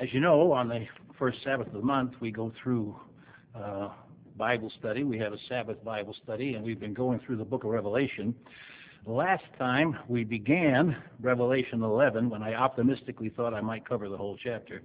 As you know, on the first Sabbath of the month, we go through Bible study. We have a Sabbath Bible study, and we've been going through the book of Revelation. Last time, we began Revelation 11 when I optimistically thought I might cover the whole chapter.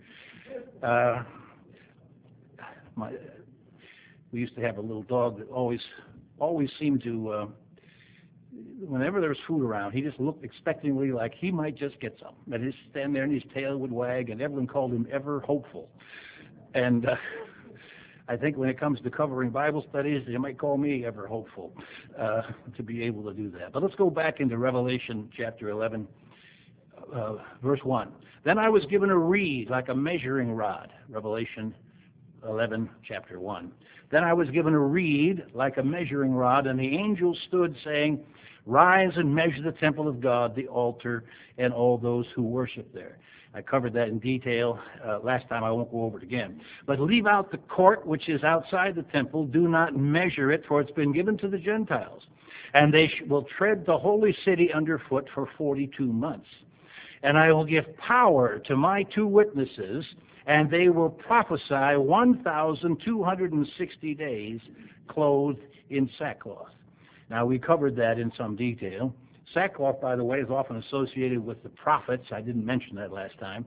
We used to have a little dog that always seemed to, whenever there was food around, he just looked expectingly like he might just get some. And he'd stand there and his tail would wag, and everyone called him Ever Hopeful. And I think when it comes to covering Bible studies, they might call me Ever Hopeful to be able to do that. But let's go back into Revelation chapter 11, verse 1. Then I was given a reed like a measuring rod, Revelation 11, chapter 1. Then I was given a reed like a measuring rod, and the angel stood saying, Rise and measure the temple of God, the altar, and all those who worship there. I covered that in detail last time. I won't go over it again. But leave out the court which is outside the temple. Do not measure it, for it's been given to the Gentiles. And they will tread the holy city underfoot for 42 months. And I will give power to my 2 witnesses, and they will prophesy 1,260 days clothed in sackcloth. Now, we covered that in some detail. Sackcloth, by the way, is often associated with the prophets. I didn't mention that last time,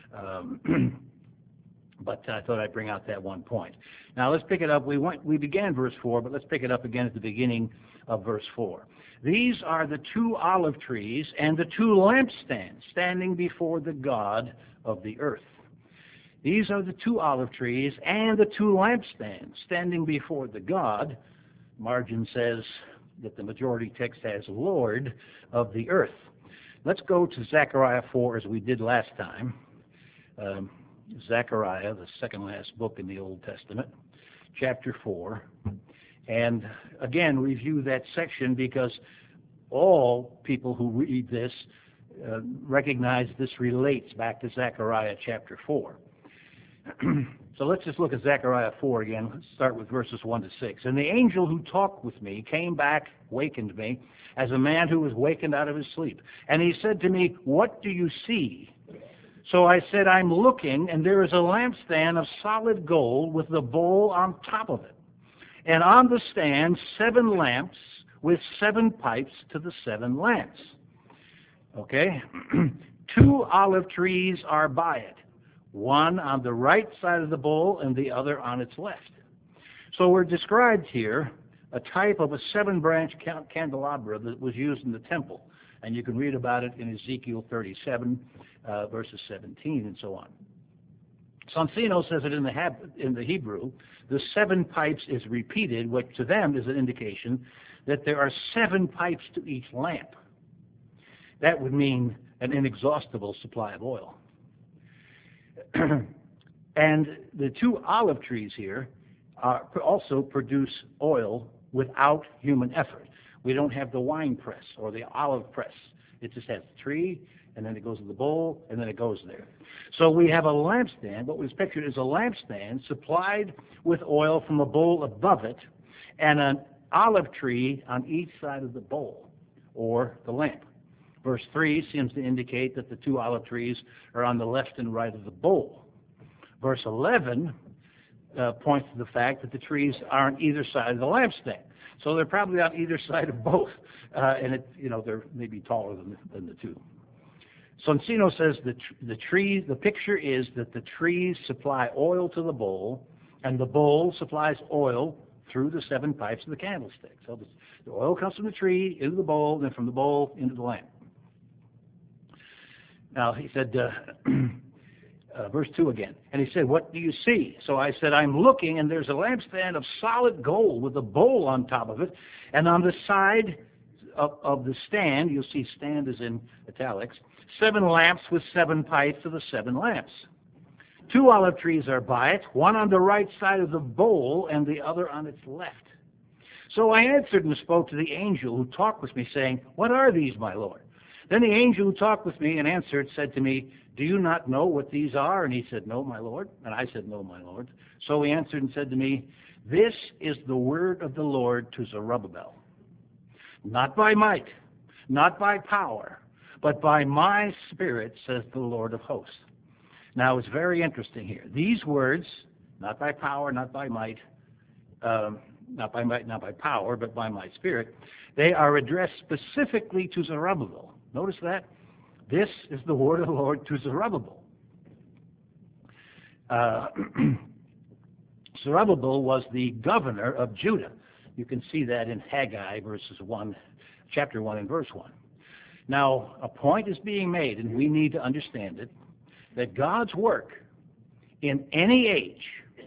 but I thought I'd bring out that one point. Now, let's pick it up. We began verse 4, but let's pick it up again at the beginning of verse 4. These are the 2 olive trees and the 2 lampstands standing before the God of the earth. These are the 2 olive trees and the 2 lampstands standing before the God. Margin says that the majority text has Lord of the earth. Let's go to Zechariah 4 as we did last time. Zechariah, the second last book in the Old Testament, chapter 4. And again, review that section because all people who read this recognize this relates back to Zechariah chapter 4. So let's just look at Zechariah 4 again. Let's start with verses 1 to 6. And the angel who talked with me came back, wakened me, as a man who was wakened out of his sleep. And he said to me, What do you see? So I said, I'm looking, and there is a lampstand of solid gold with the bowl on top of it. And on the stand, 7 lamps with 7 pipes to the 7 lamps. Okay? 2 olive trees are by it, one on the right side of the bowl and the other on its left. So we're described here a type of a 7-branch candelabra that was used in the temple. And you can read about it in Ezekiel 37, verses 17 and so on. Sonsino says that in the Hebrew, the 7 pipes is repeated, which to them is an indication that there are 7 pipes to each lamp. That would mean an inexhaustible supply of oil. And the 2 olive trees here also produce oil without human effort. We don't have the wine press or the olive press. It just has the tree, and then it goes to the bowl, and then it goes there. So we have a lampstand. What was pictured is a lampstand supplied with oil from a bowl above it, and an olive tree on each side of the bowl, or the lamp. Verse 3 seems to indicate that the 2 olive trees are on the left and right of the bowl. Verse 11 points to the fact that the trees are on either side of the lampstand. So they're probably on either side of both, and they're maybe taller than the 2. Sonsino says the picture is that the trees supply oil to the bowl, and the bowl supplies oil through the 7 pipes of the candlestick. So the oil comes from the tree into the bowl, and then from the bowl into the lamp. Now, he said, verse 2 again, and he said, What do you see? So I said, I'm looking, and there's a lampstand of solid gold with a bowl on top of it, and on the side of the stand, you'll see stand is in italics, 7 lamps with 7 pipes to the 7 lamps. 2 olive trees are by it, one on the right side of the bowl and the other on its left. So I answered and spoke to the angel who talked with me, saying, What are these, my Lord? Then the angel who talked with me and answered said to me, Do you not know what these are? And he said, No, my Lord. And I said, No, my Lord. So he answered and said to me, This is the word of the Lord to Zerubbabel. Not by might, not by power, but by my Spirit, says the Lord of hosts. Now, it's very interesting here. These words, not by power, not by might, not by power, but by my Spirit, they are addressed specifically to Zerubbabel. Notice that? This is the word of the Lord to Zerubbabel. Zerubbabel was the governor of Judah. You can see that in Haggai chapter 1 and verse 1. Now, a point is being made, and we need to understand it, that God's work in any age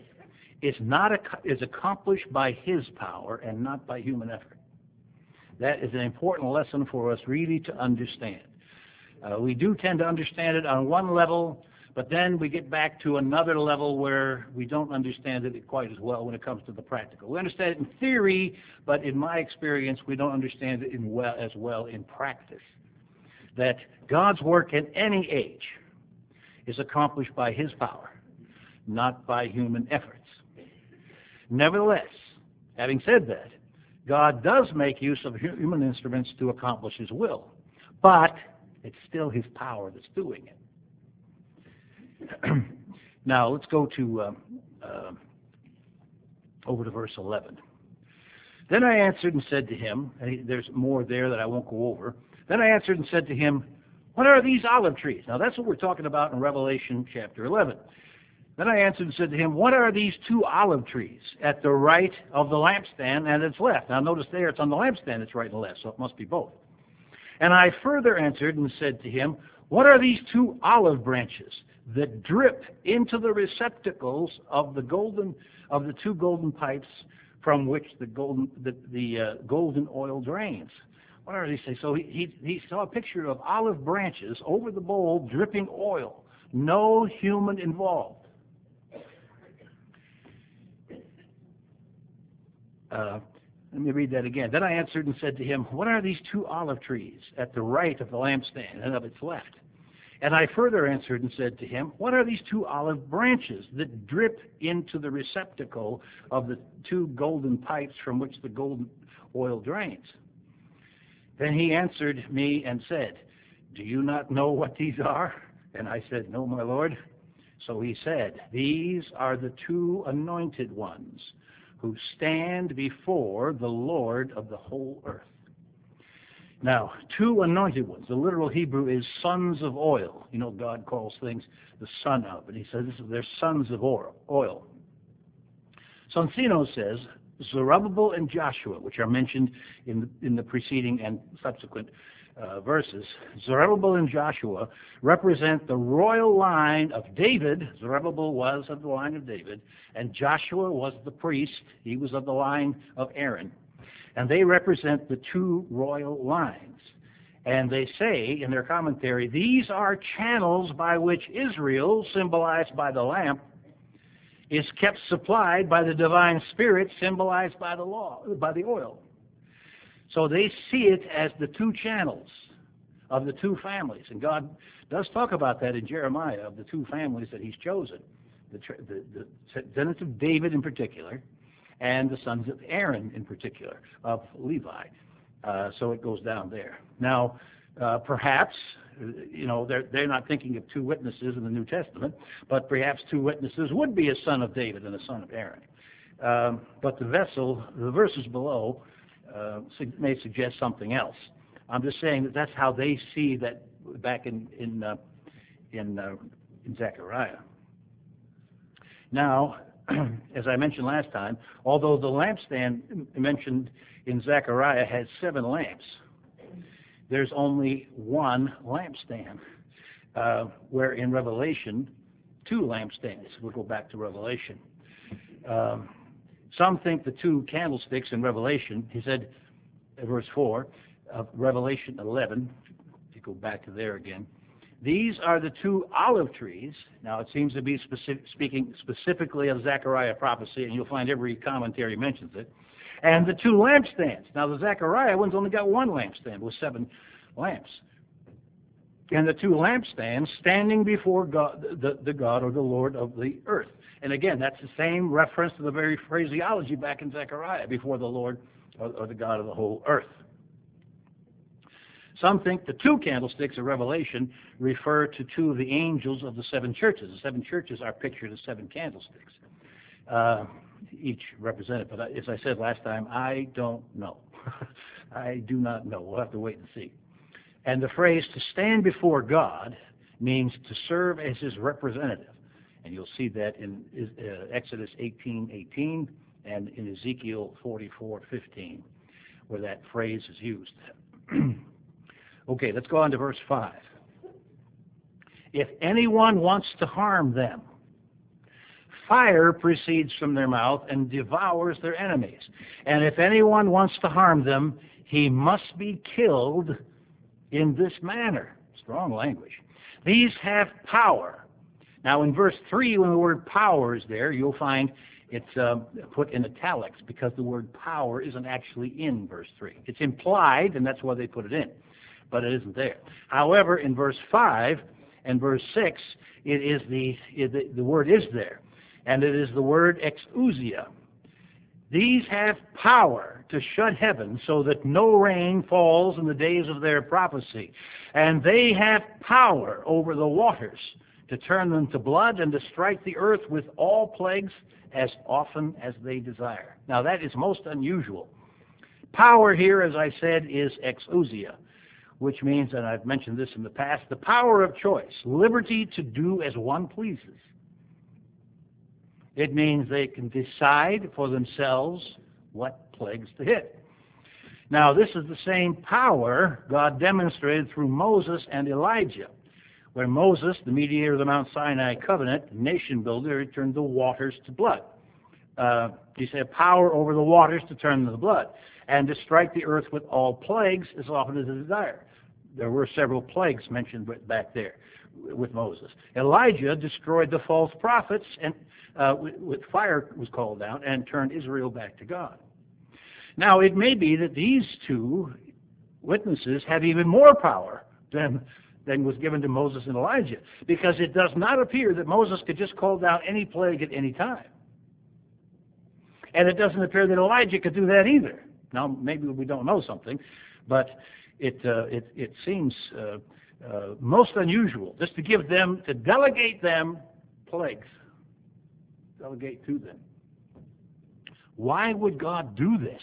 is accomplished by His power and not by human effort. That is an important lesson for us really to understand. We do tend to understand it on one level, but then we get back to another level where we don't understand it quite as well when it comes to the practical. We understand it in theory, but in my experience, we don't understand it as well in practice. That God's work in any age is accomplished by His power, not by human efforts. Nevertheless, having said that, God does make use of human instruments to accomplish His will, but it's still His power that's doing it. Now, let's go to over to verse 11. Then I answered and said to him, and there's more there that I won't go over. Then I answered and said to him, what are these olive trees? Now, that's what we're talking about in Revelation chapter 11. Then I answered and said to him, what are these two olive trees at the right of the lampstand and its left? Now, notice there it's on the lampstand, it's right and left, so it must be both. And I further answered and said to him, what are these two olive branches that drip into the receptacles of the two golden pipes from which the golden oil drains? What are these things? So he saw a picture of olive branches over the bowl dripping oil. No human involved. Let me read that again. Then I answered and said to him, what are these two olive trees at the right of the lampstand and of its left? And I further answered and said to him, what are these two olive branches that drip into the receptacle of the two golden pipes from which the golden oil drains? Then he answered me and said, do you not know what these are? And I said, no, my Lord. So he said, these are the two anointed ones who stand before the Lord of the whole earth. Now, two anointed ones. The literal Hebrew is sons of oil. You know, God calls things the son of, and He says they're sons of oil. Sonsino says Zerubbabel and Joshua, which are mentioned in the preceding and subsequent verses. Zerubbabel and Joshua represent the royal line of David. Zerubbabel was of the line of David, and Joshua was the priest. He was of the line of Aaron. And they represent the two royal lines. And they say in their commentary, these are channels by which Israel, symbolized by the lamp, is kept supplied by the divine Spirit, symbolized by the oil. So they see it as the two channels of the two families. And God does talk about that in Jeremiah, of the two families that He's chosen, the descendants of David in particular, and the sons of Aaron in particular, of Levi. So it goes down there. Now, perhaps, they're not thinking of two witnesses in the New Testament, but perhaps two witnesses would be a son of David and a son of Aaron. But the verses below may suggest something else. I'm just saying that that's how they see that back in Zechariah. Now, as I mentioned last time, although the lampstand mentioned in Zechariah has 7 lamps, there's only one lampstand, where in Revelation, 2 lampstands. We'll go back to Revelation. Some think the 2 candlesticks in Revelation, he said, in verse 4 of Revelation 11, if you go back to there again, these are the 2 olive trees. Now, it seems to be speaking specifically of Zechariah prophecy, and you'll find every commentary mentions it. And the 2 lampstands. Now, the Zechariah one's only got 1 lampstand with 7 lamps. And the 2 lampstands standing before God, the God or the Lord of the earth. And again, that's the same reference to the very phraseology back in Zechariah, before the Lord or the God of the whole earth. Some think the two candlesticks of Revelation refer to two of the angels of the seven churches. The seven churches are pictured as seven candlesticks, each represented. But as I said last time, I don't know. I do not know. We'll have to wait and see. And the phrase to stand before God means to serve as his representative. And you'll see that in Exodus 18:18 and in Ezekiel 44:15, where that phrase is used. Okay, let's go on to verse 5. If anyone wants to harm them, fire proceeds from their mouth and devours their enemies. And if anyone wants to harm them, he must be killed in this manner. Strong language. These have power. Now in verse 3, when the word power is there, you'll find it's put in italics because the word power isn't actually in verse 3. It's implied, and that's why they put it in, but it isn't there. However, in verse 5 and verse 6, it is the word is there, and it is the word exousia. These have power to shut heaven so that no rain falls in the days of their prophecy, and they have power over the waters to turn them to blood and to strike the earth with all plagues as often as they desire. Now that is most unusual. Power here, as I said, is exousia, which means, and I've mentioned this in the past, the power of choice, liberty to do as one pleases. It means they can decide for themselves what plagues to hit. Now this is the same power God demonstrated through Moses and Elijah, where Moses, the mediator of the Mount Sinai covenant, nation builder, turned the waters to blood. He said power over the waters to turn them to blood, and to strike the earth with all plagues as often as they desire. There were several plagues mentioned back there with Moses. Elijah destroyed the false prophets, and with fire was called down and turned Israel back to God. Now it may be that these two witnesses have even more power than was given to Moses and Elijah, because it does not appear that Moses could just call down any plague at any time. And it doesn't appear that Elijah could do that either. Now, maybe we don't know something, but it seems most unusual just to give them, to delegate them plagues, delegate to them. Why would God do this?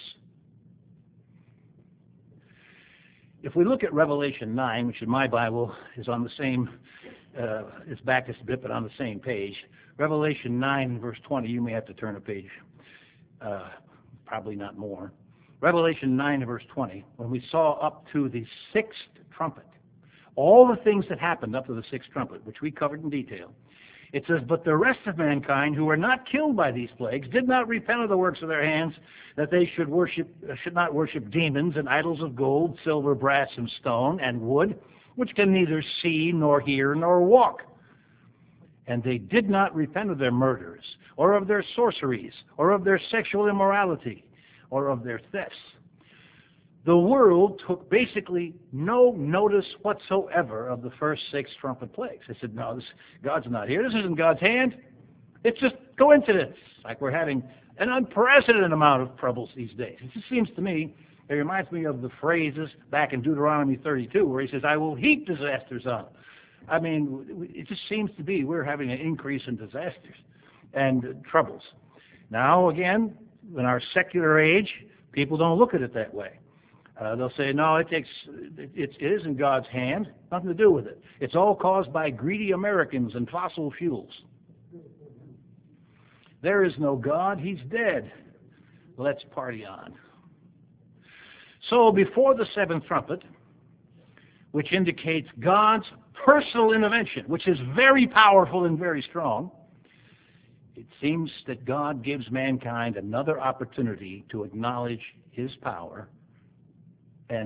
If we look at Revelation 9, which in my Bible is on the same, it's back just a bit, but on the same page. Revelation 9, verse 20, you may have to turn a page, probably not more. Revelation 9, verse 20, when we saw up to the sixth trumpet, all the things that happened up to the sixth trumpet, which we covered in detail, it says, but the rest of mankind who were not killed by these plagues did not repent of the works of their hands, that they should not worship demons and idols of gold, silver, brass, and stone, and wood, which can neither see, nor hear, nor walk. And they did not repent of their murders, or of their sorceries, or of their sexual immorality, or of their thefts. The world took basically no notice whatsoever of the first six trumpet plagues. They said, no, God's not here. This isn't God's hand. It's just coincidence. Like we're having an unprecedented amount of troubles these days. It just seems to me, it reminds me of the phrases back in Deuteronomy 32, where he says, I will heap disasters on them. I mean, it just seems to be we're having an increase in disasters and troubles. Now, again, in our secular age, people don't look at it that way. They'll say, no, it isn't God's hand, nothing to do with it. It's all caused by greedy Americans and fossil fuels. There is no God, he's dead. Let's party on. So before the seventh trumpet, which indicates God's personal intervention, which is very powerful and very strong, it seems that God gives mankind another opportunity to acknowledge his power and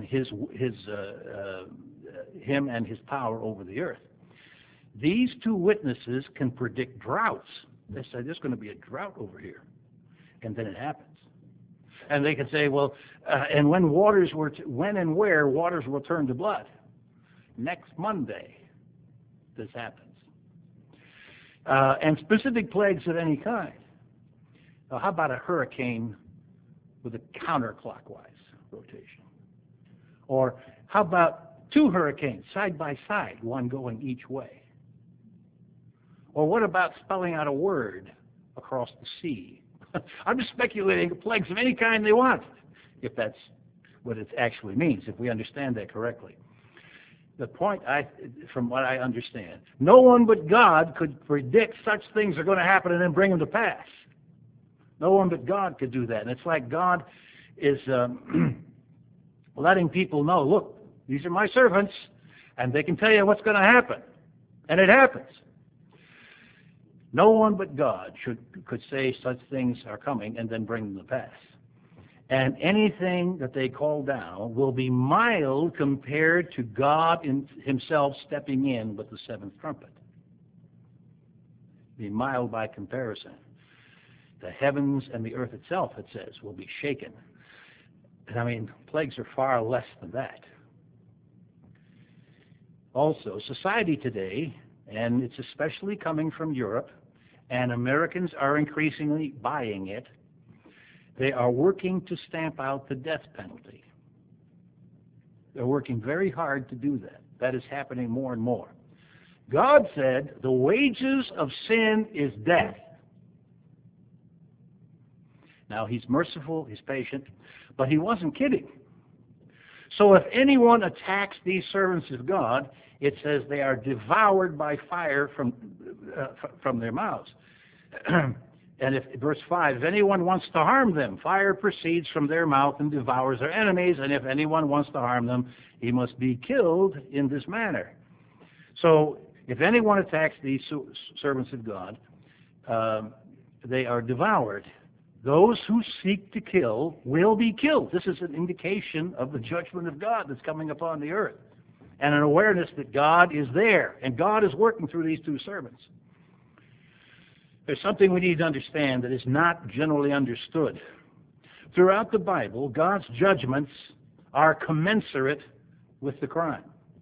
him and his power over the earth. These two witnesses can predict droughts. They say there's going to be a drought over here, and then it happens. And they can say, well, and when and where waters will turn to blood. Next Monday, this happens. And specific plagues of any kind. Now, how about a hurricane with a counterclockwise rotation? Or how about 2 hurricanes side by side, one going each way? Or what about spelling out a word across the sea? I'm just speculating plagues of any kind they want, if that's what it actually means, if we understand that correctly. The point, from what I understand, no one but God could predict such things are going to happen and then bring them to pass. No one but God could do that. And it's like God is letting people know, look, these are my servants, and they can tell you what's going to happen. And it happens. No one but God could say such things are coming and then bring them to pass. And anything that they call down will be mild compared to God himself stepping in with the 7th trumpet. Be mild by comparison. The heavens and the earth itself, it says, will be shaken. And I mean, plagues are far less than that. Also, society today, and it's especially coming from Europe, and Americans are increasingly buying it, they are working to stamp out the death penalty. They're working very hard to do that. That is happening more and more. God said the wages of sin is death. Now, he's merciful, he's patient, but he wasn't kidding. So if anyone attacks these servants of God, it says they are devoured by fire from their mouths. And if, verse 5, if anyone wants to harm them, fire proceeds from their mouth and devours their enemies, and if anyone wants to harm them, he must be killed in this manner. So if anyone attacks these servants of God, they are devoured. Those who seek to kill will be killed. This is an indication of the judgment of God that's coming upon the earth, and an awareness that God is there, and God is working through these 2 servants. There's something we need to understand that is not generally understood. Throughout the Bible, God's judgments are commensurate with the crime.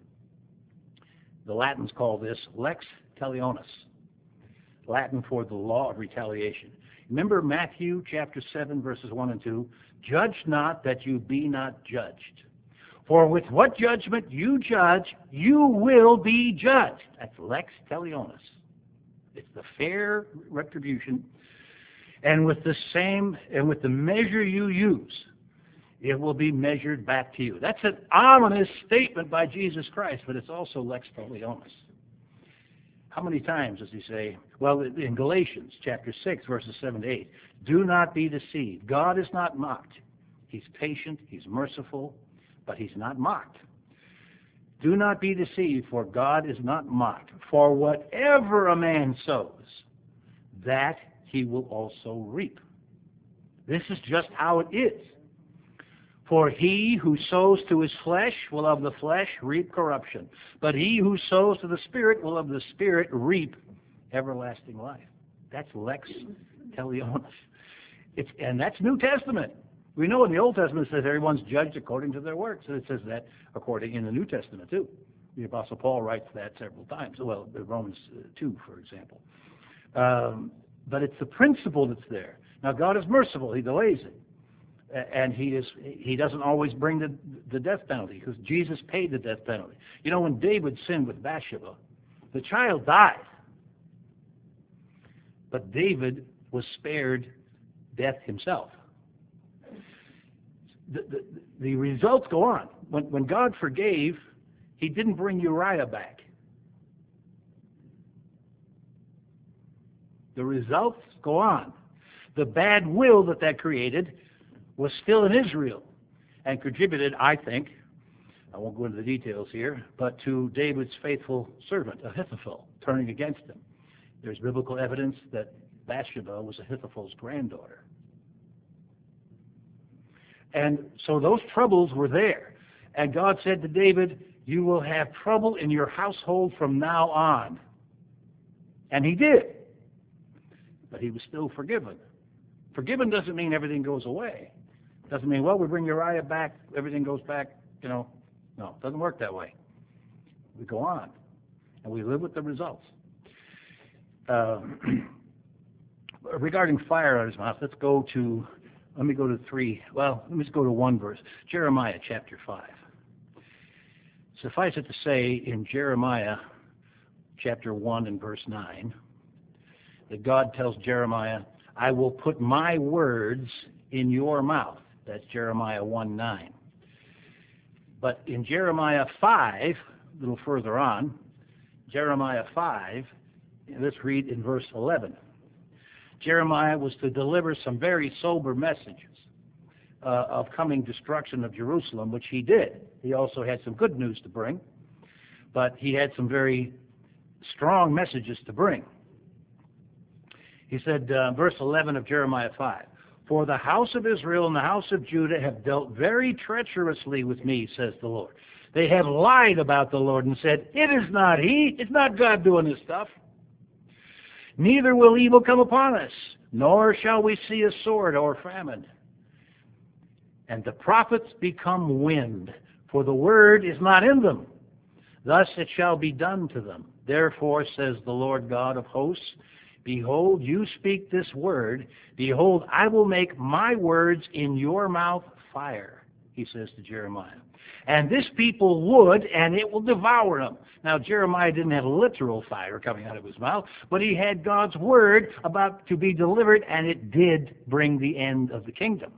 The Latins call this lex talionis, Latin for the law of retaliation. Remember Matthew chapter 7, verses 1 and 2, judge not that you be not judged. For with what judgment you judge, you will be judged. That's lex talionis. It's the fair retribution, and with the measure you use, it will be measured back to you. That's an ominous statement by Jesus Christ, but it's also lex talionis. How many times does he say? Well, in Galatians chapter 6, verses 7 to 8, do not be deceived. God is not mocked. He's patient, he's merciful, but he's not mocked. Do not be deceived, for God is not mocked. For whatever a man sows, that he will also reap. This is just how it is. For he who sows to his flesh will of the flesh reap corruption, but he who sows to the Spirit will of the Spirit reap everlasting life. That's lex talionis. And that's New Testament. We know in the Old Testament it says everyone's judged according to their works, and it says that according in the New Testament too. The Apostle Paul writes that several times. Well, Romans 2, for example. But it's the principle that's there. Now, God is merciful; He delays it, and He doesn't always bring the death penalty, because Jesus paid the death penalty. You know, when David sinned with Bathsheba, the child died, but David was spared death himself. The results go on. When God forgave, He didn't bring Uriah back. The results go on. The bad will that created was still in Israel and contributed, I think, I won't go into the details here, but to David's faithful servant, Ahithophel, turning against him. There's biblical evidence that Bathsheba was Ahithophel's granddaughter. And so those troubles were there. And God said to David, you will have trouble in your household from now on. And he did. But he was still forgiven. Forgiven doesn't mean everything goes away. Doesn't mean, well, we bring Uriah back, everything goes back, No, it doesn't work that way. We go on. And we live with the results. Regarding fire out of his mouth, let me go to 3. Well, let me just go to 1 verse. Jeremiah chapter 5. Suffice it to say, in Jeremiah chapter 1 and verse 9, that God tells Jeremiah, I will put my words in your mouth. That's Jeremiah 1:9. But in Jeremiah 5, a little further on, Jeremiah 5, let's read in verse 11. Jeremiah was to deliver some very sober messages of coming destruction of Jerusalem, which he did. He also had some good news to bring, but he had some very strong messages to bring. He said, verse 11 of Jeremiah 5, for the house of Israel and the house of Judah have dealt very treacherously with me, says the Lord. They have lied about the Lord and said, it is not he, it's not God doing this stuff. Neither will evil come upon us, nor shall we see a sword or famine. And the prophets become wind, for the word is not in them. Thus it shall be done to them. Therefore, says the Lord God of hosts, behold, you speak this word. Behold, I will make my words in your mouth fire, he says to Jeremiah. And this people would, and it will devour them. Now, Jeremiah didn't have literal fire coming out of his mouth, but he had God's word about to be delivered, and it did bring the end of the kingdom.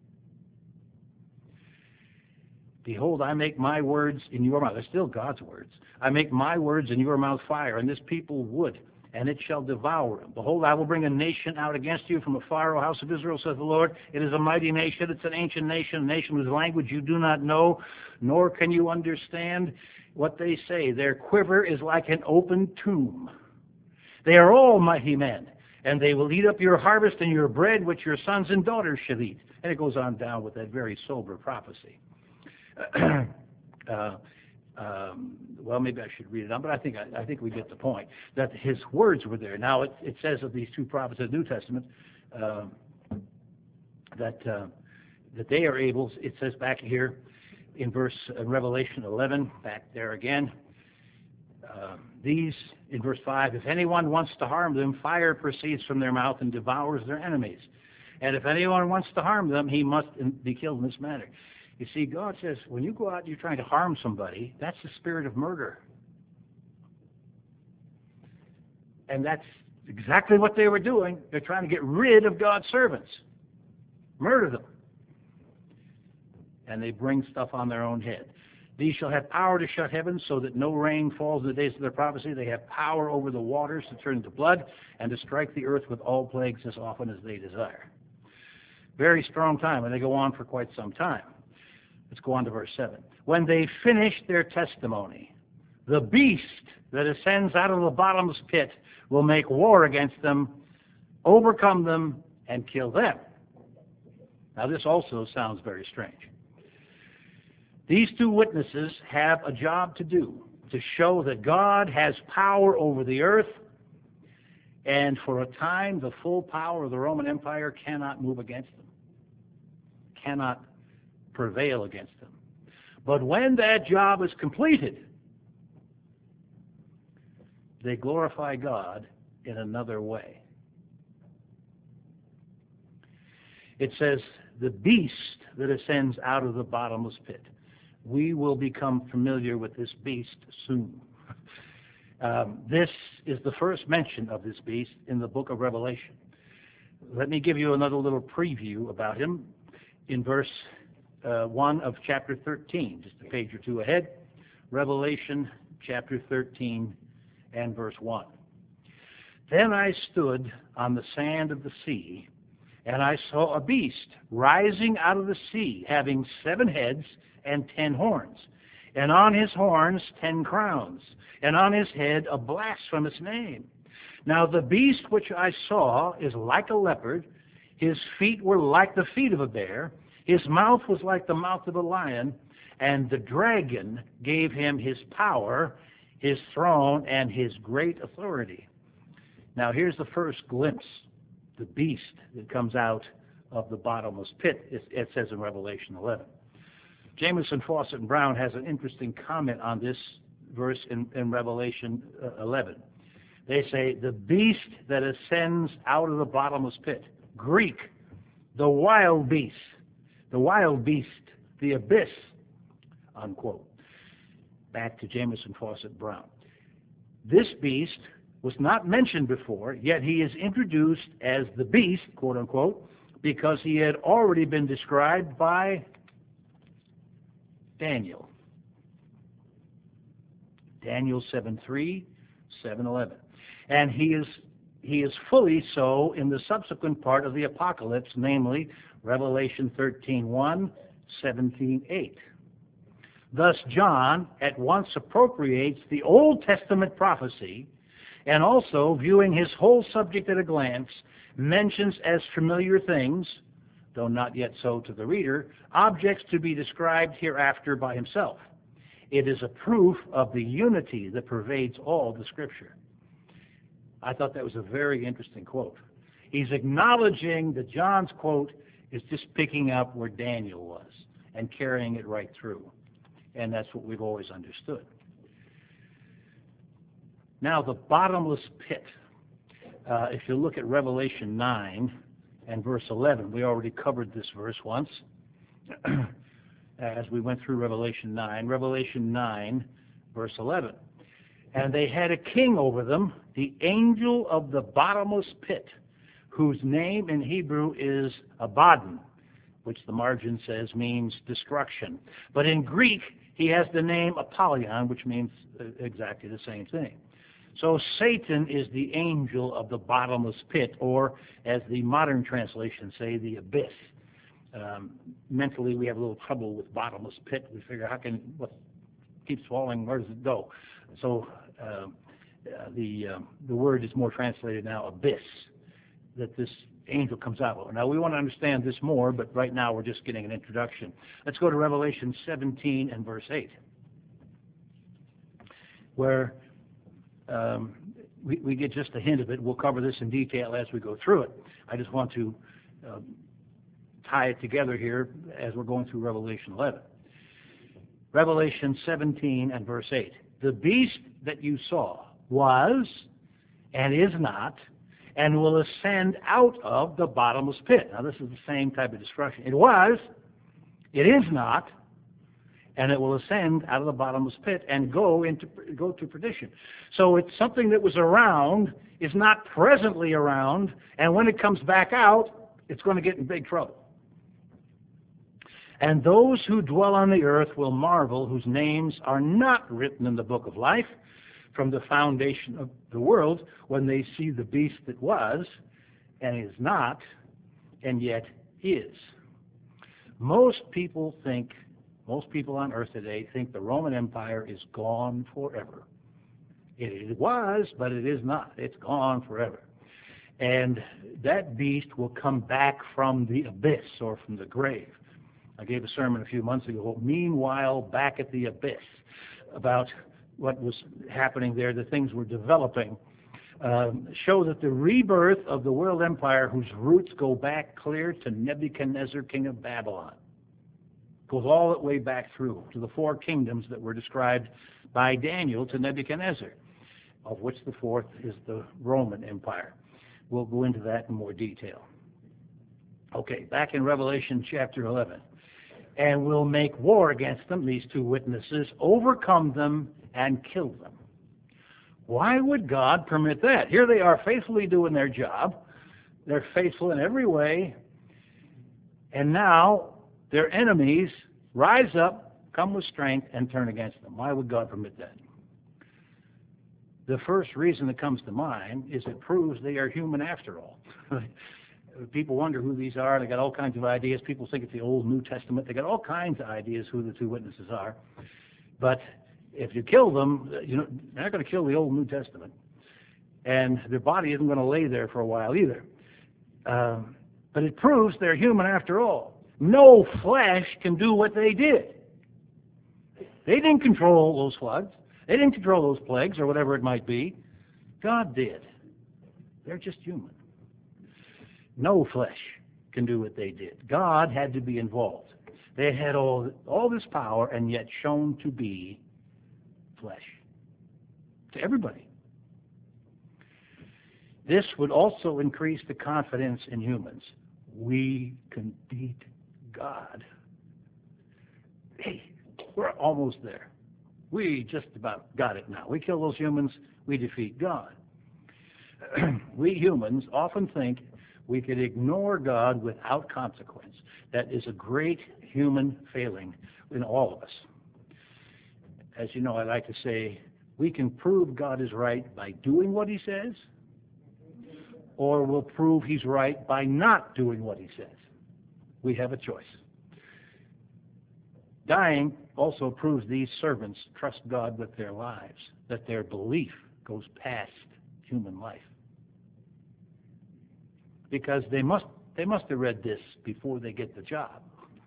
Behold, I make my words in your mouth. They're still God's words. I make my words in your mouth fire, and this people would, and it shall devour them. Behold, I will bring a nation out against you from afar, O house of Israel, says the Lord. It is a mighty nation. It's an ancient nation, a nation whose language you do not know, nor can you understand what they say. Their quiver is like an open tomb. They are all mighty men, and they will eat up your harvest and your bread, which your sons and daughters shall eat. And it goes on down with that very sober prophecy. Well, maybe I should read it on, but I think we get the point that his words were there. Now it says of these two prophets of the New Testament that they are able. It says back here in Revelation 11, back there again. These in verse 5, if anyone wants to harm them, fire proceeds from their mouth and devours their enemies. And if anyone wants to harm them, he must be killed in this manner. You see, God says, when you go out and you're trying to harm somebody, that's the spirit of murder. And that's exactly what they were doing. They're trying to get rid of God's servants. Murder them. And they bring stuff on their own head. These shall have power to shut heaven so that no rain falls in the days of their prophecy. They have power over the waters to turn to blood and to strike the earth with all plagues as often as they desire. Very strong time, and they go on for quite some time. Let's go on to verse 7. When they finish their testimony, the beast that ascends out of the bottomless pit will make war against them, overcome them, and kill them. Now this also sounds very strange. These two witnesses have a job to do to show that God has power over the earth, and for a time the full power of the Roman Empire cannot move against them, cannot prevail against them. But when that job is completed, they glorify God in another way. It says, the beast that ascends out of the bottomless pit. We will become familiar with this beast soon. This is the first mention of this beast in the book of Revelation. Let me give you another little preview about him in verse 1 of chapter 13, just a page or two ahead. Revelation chapter 13 and verse 1. Then I stood on the sand of the sea, and I saw a beast rising out of the sea, having 7 heads and 10 horns, and on his horns 10 crowns, and on his head a blasphemous name. Now the beast which I saw is like a leopard, his feet were like the feet of a bear, his mouth was like the mouth of a lion, and the dragon gave him his power, his throne, and his great authority. Now here's the first glimpse, the beast that comes out of the bottomless pit, it says in Revelation 11. Jameson, Fawcett, and Brown has an interesting comment on this verse in Revelation 11. They say, the beast that ascends out of the bottomless pit. Greek, the wild beast, the abyss, unquote. back to Jameson Fawcett Brown. This beast was not mentioned before, yet he is introduced as the beast, quote unquote, because he had already been described by Daniel. Daniel 7:3, 7:11. And he is fully so in the subsequent part of the Apocalypse, namely Revelation 13:1, 17:8. Thus John at once appropriates the Old Testament prophecy and also, viewing his whole subject at a glance, mentions as familiar things, though not yet so to the reader, objects to be described hereafter by himself. It is a proof of the unity that pervades all the Scripture. I thought that was a very interesting quote. He's acknowledging that John's quote is just picking up where Daniel was and carrying it right through. And that's what we've always understood. Now, the bottomless pit. If you look at Revelation 9 and verse 11, we already covered this verse once as we went through Revelation 9. Revelation 9, verse 11. And they had a king over them, the angel of the bottomless pit, whose name in Hebrew is Abaddon, which the margin says means destruction. But in Greek, he has the name Apollyon, which means exactly the same thing. So Satan is the angel of the bottomless pit, or as the modern translations say, the abyss. Mentally, we have a little trouble with bottomless pit. We figure, what keeps falling, where does it go? So the word is more translated now abyss, that this angel comes out of. Now, we want to understand this more, but right now we're just getting an introduction. Let's go to Revelation 17 and verse 8, where we get just a hint of it. We'll cover this in detail as we go through it. I just want to tie it together here as we're going through Revelation 11. Revelation 17 and verse 8. The beast that you saw was and is not and will ascend out of the bottomless pit. Now, this is the same type of destruction. It was, it is not, and it will ascend out of the bottomless pit and go to perdition. So it's something that was around, is not presently around, and when it comes back out, it's going to get in big trouble. And those who dwell on the earth will marvel, whose names are not written in the book of life from the foundation of the world, when they see the beast that was, and is not, and yet is. Most people on earth today think the Roman Empire is gone forever. It was, but it is not. It's gone forever. And that beast will come back from the abyss, or from the grave. I gave a sermon a few months ago, Meanwhile Back at the Abyss, about what was happening there, the things were developing, show that the rebirth of the world empire, whose roots go back clear to Nebuchadnezzar, king of Babylon, goes all the way back through to the four kingdoms that were described by Daniel to Nebuchadnezzar, of which the fourth is the Roman Empire. We'll go into that in more detail. Okay, back in Revelation chapter 11. And will make war against them, these two witnesses, overcome them, and kill them. Why would God permit that? Here they are faithfully doing their job. They're faithful in every way. And now their enemies rise up, come with strength, and turn against them. Why would God permit that? The first reason that comes to mind is it proves they are human after all. People wonder who these are. They got all kinds of ideas. People think it's the Old New Testament. They got all kinds of ideas who the two witnesses are. But if you kill them, they're not going to kill the Old New Testament. And their body isn't going to lay there for a while either. But it proves they're human after all. No flesh can do what they did. They didn't control those floods. They didn't control those plagues or whatever it might be. God did. They're just human. No flesh can do what they did. God had to be involved. They had all this power and yet shown to be flesh to everybody. This would also increase the confidence in humans. We can beat God. Hey, we're almost there. We just about got it now. We kill those humans, we defeat God. We humans often think we could ignore God without consequence. That is a great human failing in all of us. As you know, I like to say, we can prove God is right by doing what he says, or we'll prove he's right by not doing what he says. We have a choice. Dying also proves these servants trust God with their lives, that their belief goes past human life. Because they must have read this before they get the job.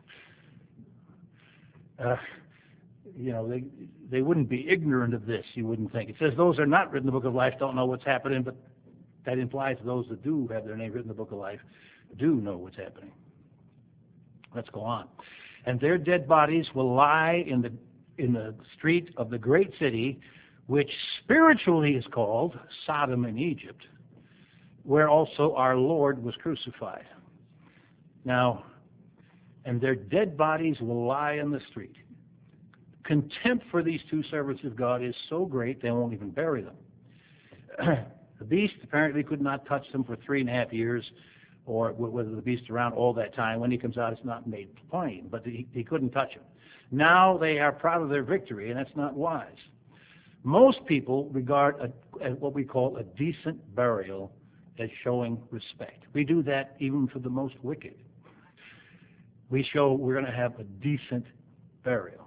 They wouldn't be ignorant of this, you wouldn't think. It says those who are not written in the book of life don't know what's happening, but that implies those that do have their name written in the book of life do know what's happening. Let's go on. And their dead bodies will lie in the street of the great city, which spiritually is called Sodom and Egypt, where also our Lord was crucified. Now, and their dead bodies will lie in the street. Contempt for these two servants of God is so great they won't even bury them. The beast apparently could not touch them for 3.5 years, or whether the beast's around all that time. When he comes out, it's not made plain, but he couldn't touch him. Now they are proud of their victory, and that's not wise. Most people regard what we call a decent burial as showing respect. We do that even for the most wicked. We show we're going to have a decent burial.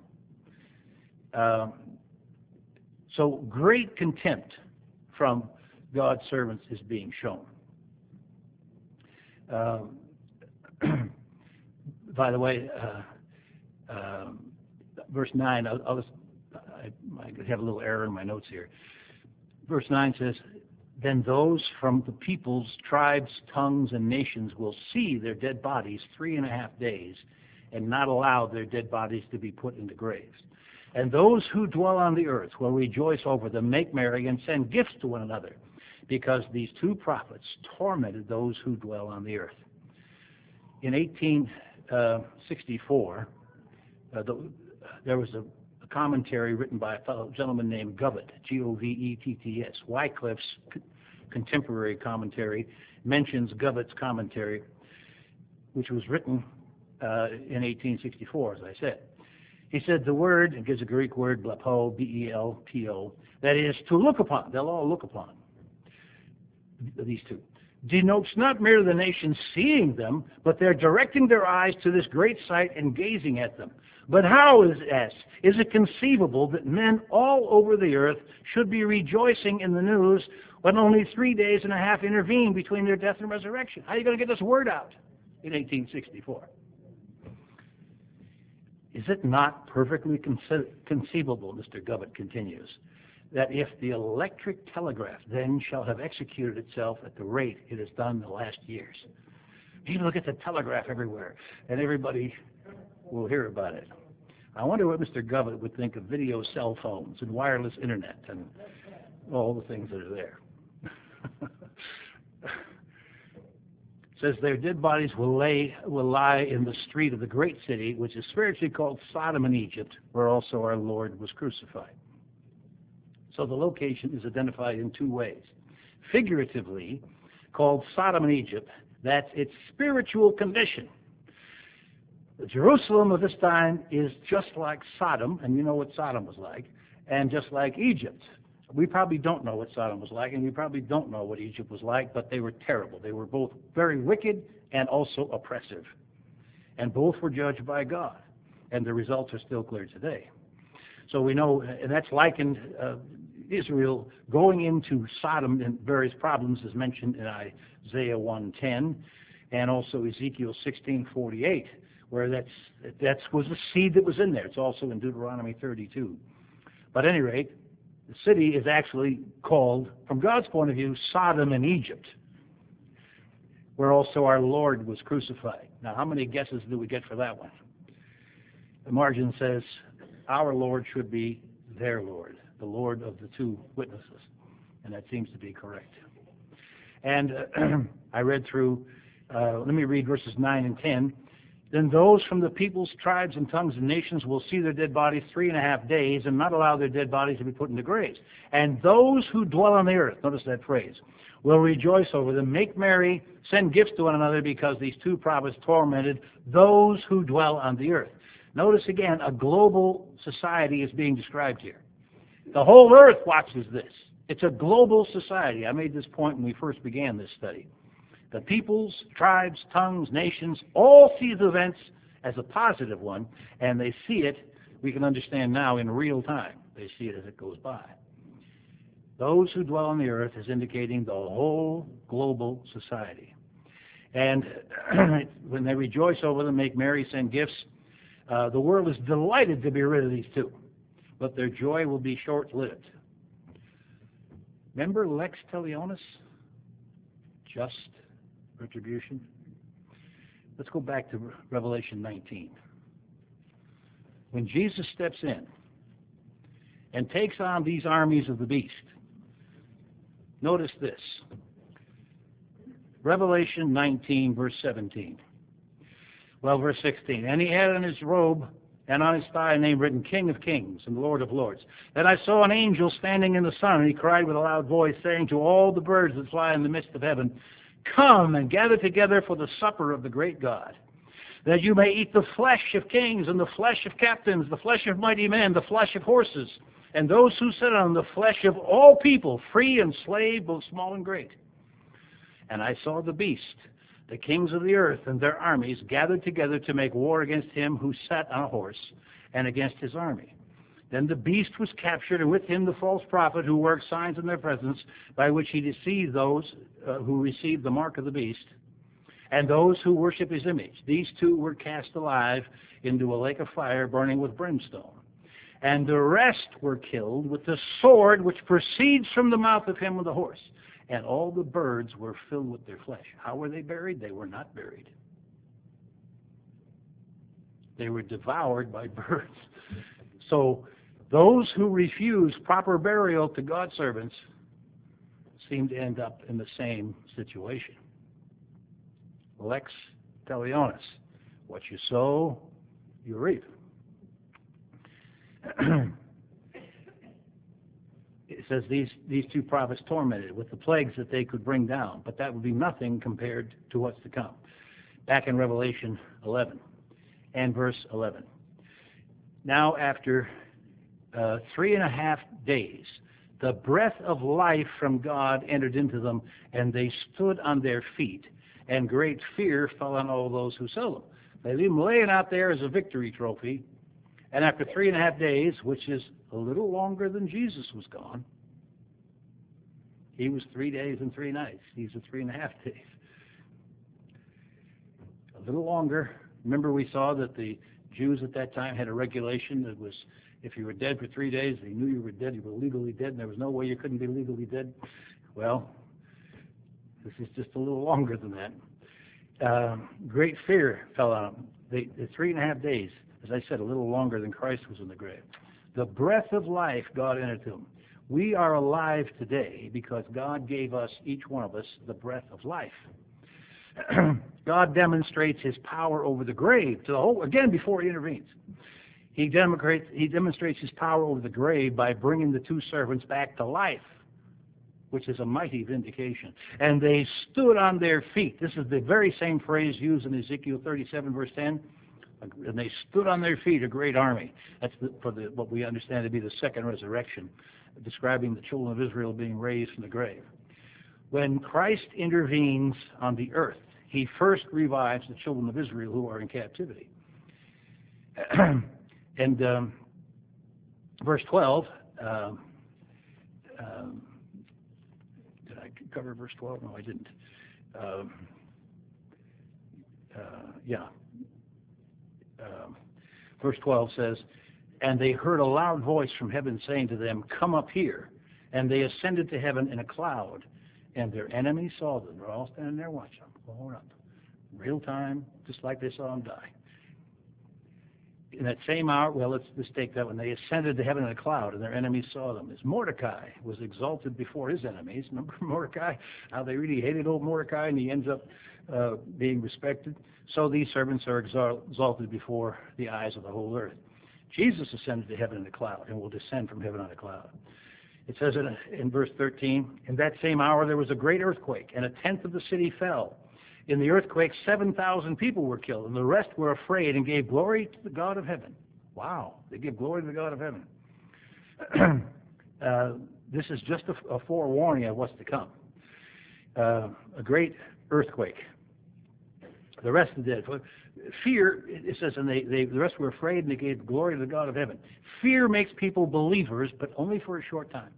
So great contempt from God's servants is being shown. By the way, verse 9, I have a little error in my notes here. Verse 9 says, then those from the peoples, tribes, tongues, and nations will see their dead bodies 3.5 days and not allow their dead bodies to be put into graves. And those who dwell on the earth will rejoice over them, make merry, and send gifts to one another, because these two prophets tormented those who dwell on the earth. In 1864, there was a commentary written by a fellow gentleman named Govetts, Govetts. Wycliffe's contemporary commentary mentions Govetts' commentary, which was written in 1864, as I said. He said the word, it gives a Greek word, blepo, B-E-L-P-O, that is to look upon. They'll all look upon these two. Denotes not merely the nations seeing them, but they're directing their eyes to this great sight and gazing at them. But how is it conceivable that men all over the earth should be rejoicing in the news when only 3.5 days intervene between their death and resurrection? How are you going to get this word out in 1864? Is it not perfectly conceivable, Mr. Govetts continues, that if the electric telegraph then shall have executed itself at the rate it has done the last years? You look at the telegraph everywhere, and everybody will hear about it. I wonder what Mr. Govetts would think of video cell phones and wireless internet and all the things that are there. Says their dead bodies will lie in the street of the great city, which is spiritually called Sodom and Egypt, where also our Lord was crucified. So the location is identified in two ways. Figuratively, called Sodom and Egypt, that's its spiritual condition. The Jerusalem of this time is just like Sodom, and you know what Sodom was like, and just like Egypt. We probably don't know what Sodom was like, and we probably don't know what Egypt was like, but they were terrible. They were both very wicked and also oppressive. And both were judged by God, and the results are still clear today. So we know, and that's likened Israel going into Sodom and various problems as mentioned in Isaiah 1:10 and also Ezekiel 16:48, where that was the seed that was in there. It's also in Deuteronomy 32. But at any rate, the city is actually called, from God's point of view, Sodom and Egypt, where also our Lord was crucified. Now, how many guesses do we get for that one? The margin says our Lord should be their Lord, the Lord of the two witnesses, and that seems to be correct. And I read through, let me read verses 9 and 10. Then those from the peoples, tribes, and tongues and nations will see their dead bodies 3.5 days and not allow their dead bodies to be put into graves. And those who dwell on the earth, notice that phrase, will rejoice over them, make merry, send gifts to one another, because these two prophets tormented those who dwell on the earth. Notice again, a global society is being described here. The whole earth watches this. It's a global society. I made this point when we first began this study. The peoples, tribes, tongues, nations all see the events as a positive one, and they see it, we can understand now, in real time. They see it as it goes by. Those who dwell on the earth is indicating the whole global society. And when they rejoice over them, make merry, send gifts, the world is delighted to be rid of these two, but their joy will be short-lived. Remember lex talionis? Just retribution. Let's go back to Revelation 19. When Jesus steps in and takes on these armies of the beast, notice this. Revelation 19, verse 17. Well, verse 16. And he had on his robe and on his thigh a name written, King of Kings and Lord of Lords. Then I saw an angel standing in the sun, and he cried with a loud voice, saying to all the birds that fly in the midst of heaven, Come and gather together for the supper of the great God, that you may eat the flesh of kings and the flesh of captains, the flesh of mighty men, the flesh of horses, and those who sit on the flesh of all people, free and slave, both small and great. And I saw the beast, the kings of the earth and their armies, gathered together to make war against him who sat on a horse and against his army. Then the beast was captured, and with him the false prophet who worked signs in their presence, by which he deceived those who received the mark of the beast, and those who worship his image. These two were cast alive into a lake of fire burning with brimstone. And the rest were killed with the sword which proceeds from the mouth of him with the horse. And all the birds were filled with their flesh. How were they buried? They were not buried. They were devoured by birds. So those who refuse proper burial to God's servants seem to end up in the same situation. Lex talionis. What you sow, you reap. It says these two prophets tormented with the plagues that they could bring down, but that would be nothing compared to what's to come. Back in Revelation 11 and verse 11. Now after 3.5 days, the breath of life from God entered into them, and they stood on their feet, and great fear fell on all those who saw them. They leave them laying out there as a victory trophy, and after 3.5 days, which is a little longer than Jesus was gone, he was 3 days and 3 nights. These are 3.5 days. A little longer. Remember, we saw that the Jews at that time had a regulation that was, if you were dead for 3 days, they knew you were dead, you were legally dead, and there was no way you couldn't be legally dead. Well, this is just a little longer than that. Great fear fell on them. The 3.5 days, as I said, a little longer than Christ was in the grave. The breath of life God entered to them. We are alive today because God gave us, each one of us, the breath of life. God demonstrates his power over the grave to the whole, again, before he intervenes. He demonstrates his power over the grave by bringing the two servants back to life, which is a mighty vindication. And they stood on their feet. This is the very same phrase used in Ezekiel 37, verse 10. And they stood on their feet, a great army. That's what we understand to be the second resurrection, describing the children of Israel being raised from the grave. When Christ intervenes on the earth, he first revives the children of Israel who are in captivity. And verse 12, did I cover verse 12? No, I didn't. Verse 12 says, and they heard a loud voice from heaven saying to them, come up here. And they ascended to heaven in a cloud, and their enemies saw them. They're all standing there watching them, going up. Real time, just like they saw them die. In that same hour, well, let's take that one. They ascended to heaven in a cloud, and their enemies saw them. As Mordecai was exalted before his enemies. Remember Mordecai? How they really hated old Mordecai, and he ends up being respected. So these servants are exalted before the eyes of the whole earth. Jesus ascended to heaven in a cloud, and will descend from heaven on a cloud. It says in verse 13, in that same hour there was a great earthquake, and a tenth of the city fell. In the earthquake, 7,000 people were killed, and the rest were afraid and gave glory to the God of heaven. Wow, they give glory to the God of heaven. This is just a forewarning of what's to come. A great earthquake. The rest of the dead. Fear, it says, and the rest were afraid, and they gave glory to the God of heaven. Fear makes people believers, but only for a short time.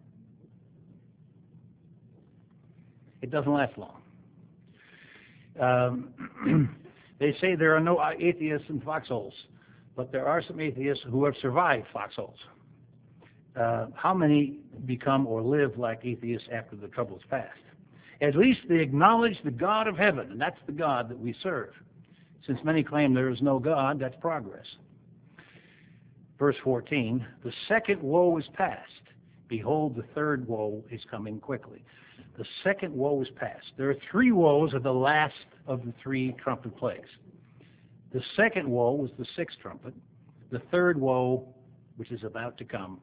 It doesn't last long. They say there are no atheists in foxholes, but there are some atheists who have survived foxholes. How many become or live like atheists after the trouble's passed? At least they acknowledge the God of heaven, and that's the God that we serve. Since many claim there is no God, that's progress. Verse 14, the second woe is past. Behold, the third woe is coming quickly. The second woe is past. There are three woes of the last of the three trumpet plagues. The second woe was the sixth trumpet. The third woe, which is about to come,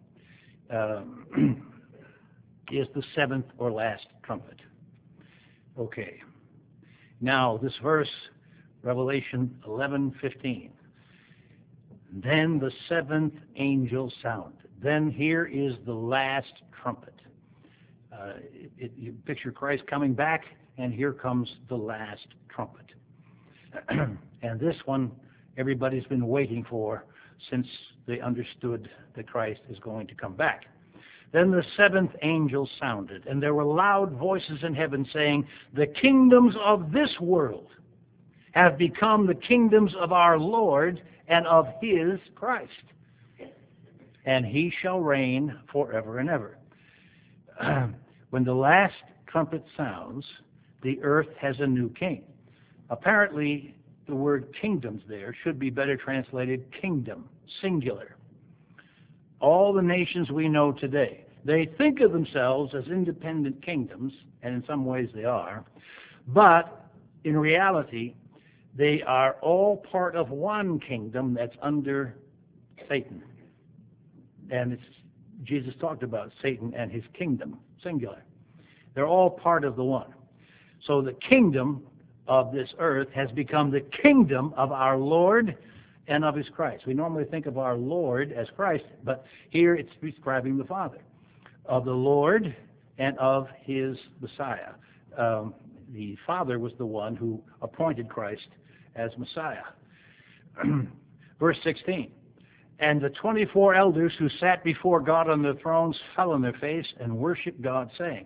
is the seventh or last trumpet. Okay. Now, this verse, Revelation 11:15. Then the seventh angel sounded. Then here is the last trumpet. You picture Christ coming back, and here comes the last trumpet. And this one, everybody's been waiting for since they understood that Christ is going to come back. Then the seventh angel sounded, and there were loud voices in heaven saying, the kingdoms of this world have become the kingdoms of our Lord and of his Christ, and he shall reign forever and ever. When the last trumpet sounds, the earth has a new king. Apparently, the word kingdoms there should be better translated kingdom, singular. All the nations we know today, they think of themselves as independent kingdoms, and in some ways they are, but in reality, they are all part of one kingdom that's under Satan. And Jesus talked about Satan and his kingdom, singular. They're all part of the one. So the kingdom of this earth has become the kingdom of our Lord and of his Christ. We normally think of our Lord as Christ, but here it's describing the Father, of the Lord and of his Messiah. The Father was the one who appointed Christ as Messiah. Verse 16. And the 24 elders who sat before God on their thrones fell on their face and worshiped God, saying,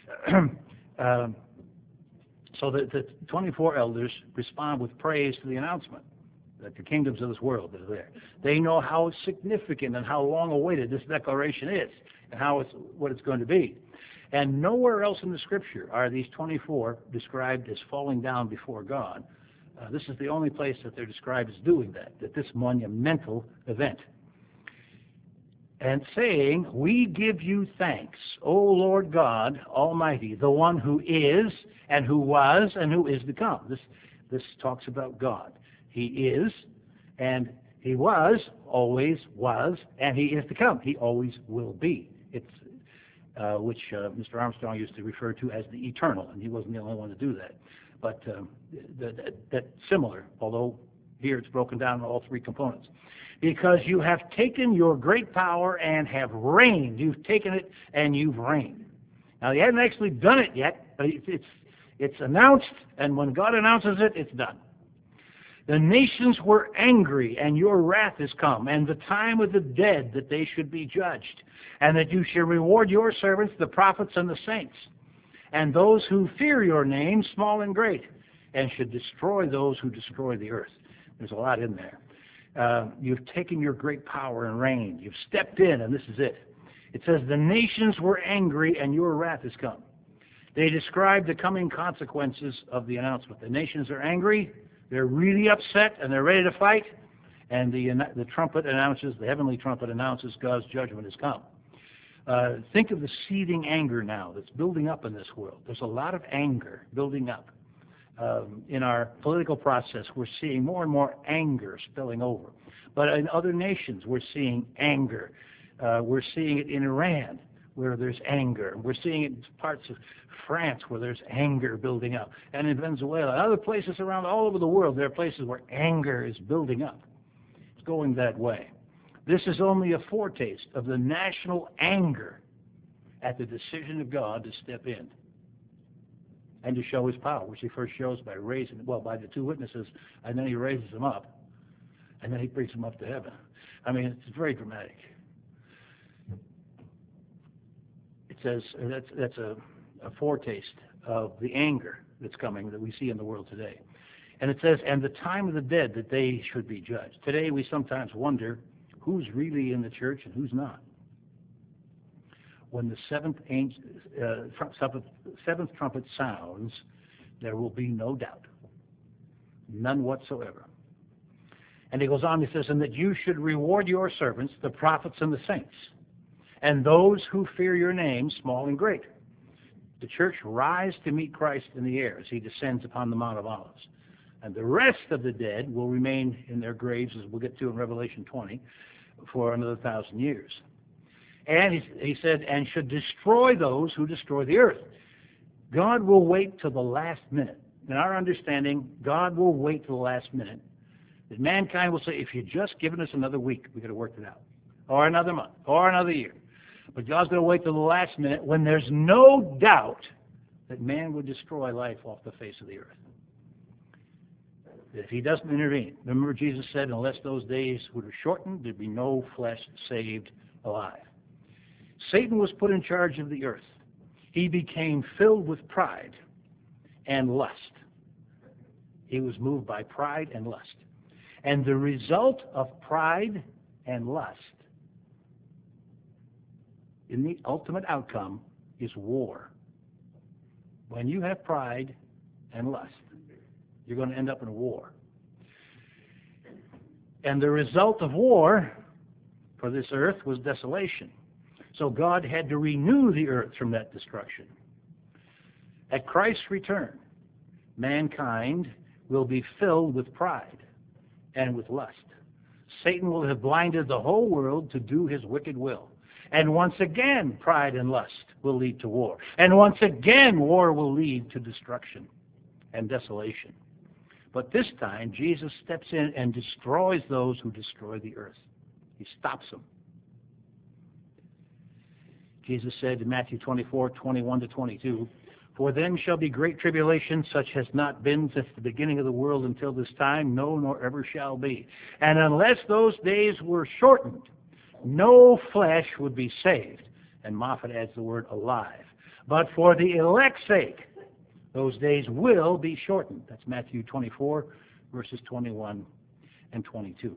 so the 24 elders respond with praise to the announcement that the kingdoms of this world are there. They know how significant and how long awaited this declaration is and what it's going to be. And nowhere else in the Scripture are these 24 described as falling down before God. This is the only place that they're described as doing that this monumental event. And saying, we give you thanks, O Lord God Almighty, the one who is, and who was, and who is to come. This talks about God. He is, and he was, always was, and he is to come. He always will be. It's which Mr. Armstrong used to refer to as the eternal, and he wasn't the only one to do that. But that's similar, although here it's broken down into all three components. Because you have taken your great power and have reigned. You've taken it and you've reigned. Now, you haven't actually done it yet, but it's announced, and when God announces it, it's done. The nations were angry, and your wrath is come, and the time of the dead that they should be judged, and that you shall reward your servants, the prophets and the saints, and those who fear your name, small and great, and should destroy those who destroy the earth. There's a lot in there. You've taken your great power and reigned. You've stepped in, and this is it. It says, the nations were angry, and your wrath is come. They describe the coming consequences of the announcement. The nations are angry, they're really upset, and they're ready to fight. And the trumpet announces, the heavenly trumpet announces God's judgment has come. Think of the seething anger now that's building up in this world. There's a lot of anger building up. In our political process, we're seeing more and more anger spilling over. But in other nations, we're seeing anger. We're seeing it in Iran, where there's anger. We're seeing it in parts of France, where there's anger building up. And in Venezuela, and other places around all over the world, there are places where anger is building up. It's going that way. This is only a foretaste of the national anger at the decision of God to step in and to show his power, which he first shows by by the two witnesses, and then he raises them up, and then he brings them up to heaven. I mean, it's very dramatic. It says that's a foretaste of the anger that's coming that we see in the world today. And it says, and the time of the dead, that they should be judged. Today we sometimes wonder who's really in the church and who's not. When the seventh trumpet sounds, there will be no doubt, none whatsoever. And he goes on, he says, and that you should reward your servants, the prophets and the saints, and those who fear your name, small and great. The church rise to meet Christ in the air as he descends upon the Mount of Olives. And the rest of the dead will remain in their graves, as we'll get to in Revelation 20, for another 1,000 years. And he said, and should destroy those who destroy the earth. God will wait till the last minute. In our understanding, God will wait till the last minute. That mankind will say, if you'd just given us another week, we could have worked it out. Or another month, or another year. But God's going to wait till the last minute when there's no doubt that man would destroy life off the face of the earth. If he doesn't intervene. Remember Jesus said, unless those days were shortened, there'd be no flesh saved alive. Satan was put in charge of the earth. He became filled with pride and lust. He was moved by pride and lust. And the result of pride and lust, in the ultimate outcome, is war. When you have pride and lust, you're going to end up in a war. And the result of war for this earth was desolation. So God had to renew the earth from that destruction. At Christ's return, mankind will be filled with pride and with lust. Satan will have blinded the whole world to do his wicked will. And once again, pride and lust will lead to war. And once again, war will lead to destruction and desolation. But this time, Jesus steps in and destroys those who destroy the earth. He stops them. Jesus said in Matthew 24, 21 to 22, for then shall be great tribulation, such has not been since the beginning of the world until this time, no, nor ever shall be. And unless those days were shortened, no flesh would be saved. And Moffat adds the word alive. But for the elect's sake, those days will be shortened. That's Matthew 24, verses 21 and 22.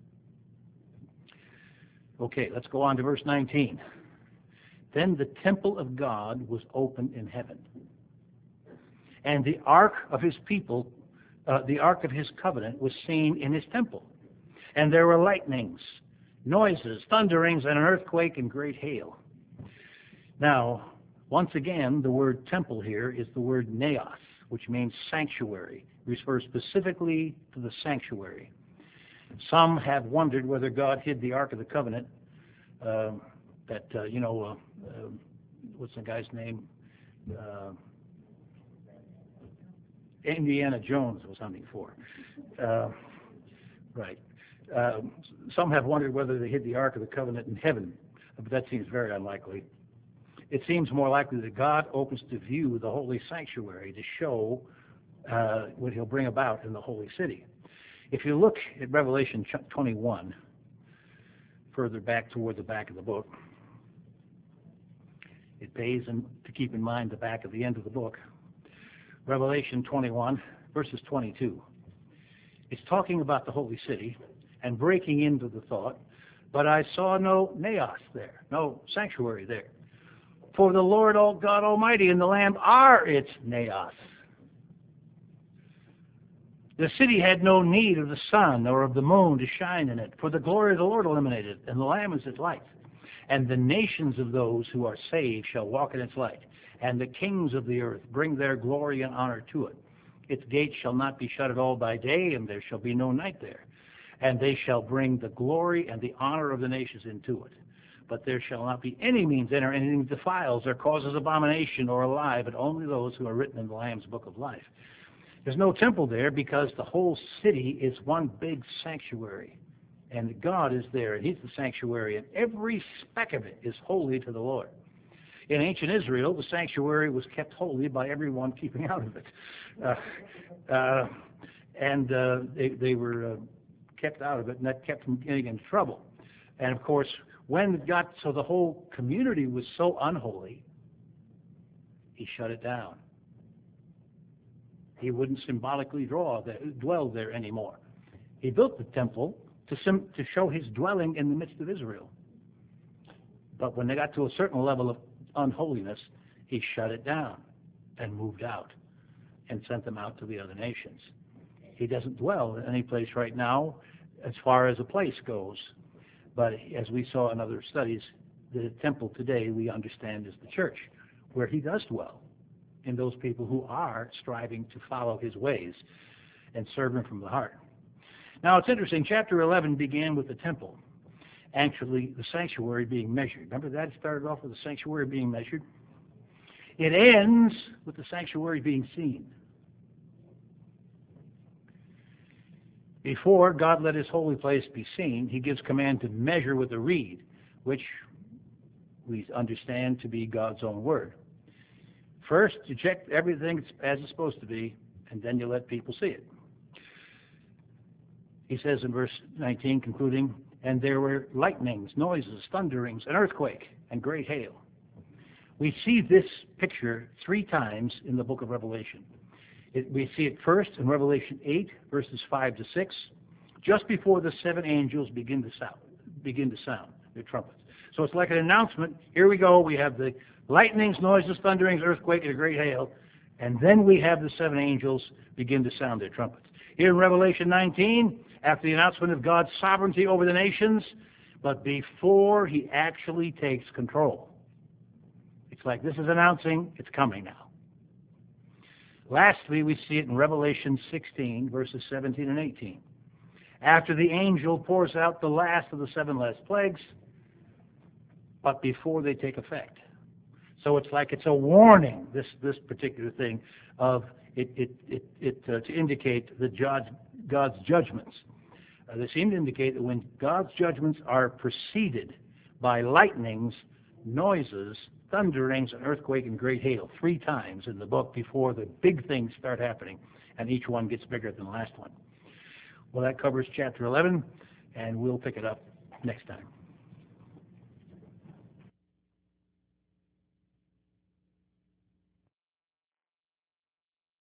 Okay, let's go on to verse 19. Then the temple of God was opened in heaven, and the ark of his people, the ark of his covenant, was seen in his temple. And there were lightnings, noises, thunderings, and an earthquake and great hail. Now, once again, the word temple here is the word naos, which means sanctuary. It refers specifically to the sanctuary. Some have wondered whether God hid the ark of the covenant, what's the guy's name? Indiana Jones was hunting for. Right. Some have wondered whether they hid the Ark of the Covenant in heaven, but that seems very unlikely. It seems more likely that God opens to view the holy sanctuary to show what he'll bring about in the holy city. If you look at Revelation 21, further back toward the back of the book, it pays to keep in mind the back of the end of the book. Revelation 21, verses 22. It's talking about the holy city and breaking into the thought, but I saw no naos there, no sanctuary there. For the Lord God Almighty and the Lamb are its naos. The city had no need of the sun or of the moon to shine in it, for the glory of the Lord illuminated it, and the Lamb is its light. And the nations of those who are saved shall walk in its light, and the kings of the earth bring their glory and honor to it. Its gates shall not be shut at all by day, and there shall be no night there. And they shall bring the glory and the honor of the nations into it. But there shall not be any means enter anything that defiles or causes abomination or a lie, but only those who are written in the Lamb's book of life. There's no temple there because the whole city is one big sanctuary. And God is there, and He's the sanctuary, and every speck of it is holy to the Lord. In ancient Israel, the sanctuary was kept holy by everyone keeping out of it. They were kept out of it, and that kept them getting into trouble. And of course, when it got so the whole community was so unholy, He shut it down. He wouldn't symbolically dwell there anymore. He built the temple to show His dwelling in the midst of Israel. But when they got to a certain level of unholiness, He shut it down and moved out and sent them out to the other nations. He doesn't dwell in any place right now as far as a place goes. But as we saw in other studies, the temple today we understand is the church, where He does dwell in those people who are striving to follow His ways and serve Him from the heart. Now it's interesting, chapter 11 began with the temple, actually the sanctuary being measured. Remember that? It started off with the sanctuary being measured. It ends with the sanctuary being seen. Before God let His holy place be seen, He gives command to measure with a reed, which we understand to be God's own word. First, you check everything as it's supposed to be, and then you let people see it. He says in verse 19, concluding, and there were lightnings, noises, thunderings, an earthquake, and great hail. We see this picture 3 times in the book of Revelation. We see it first in Revelation 8, verses 5 to 6, just before the 7 angels begin to sound their trumpets. So it's like an announcement. Here we go. We have the lightnings, noises, thunderings, earthquake, and a great hail. And then we have the 7 angels begin to sound their trumpets. Here in Revelation 19, after the announcement of God's sovereignty over the nations, but before He actually takes control. It's like this is announcing it's coming now. Lastly, we see it in Revelation 16, verses 17 and 18. After the angel pours out the last of the 7 last plagues, but before they take effect. So it's like it's a warning, this particular thing, of to indicate God's judgments. They seem to indicate that when God's judgments are preceded by lightnings, noises, thunderings, an earthquake, and great hail, 3 times in the book before the big things start happening, and each one gets bigger than the last one. Well, that covers chapter 11, and we'll pick it up next time.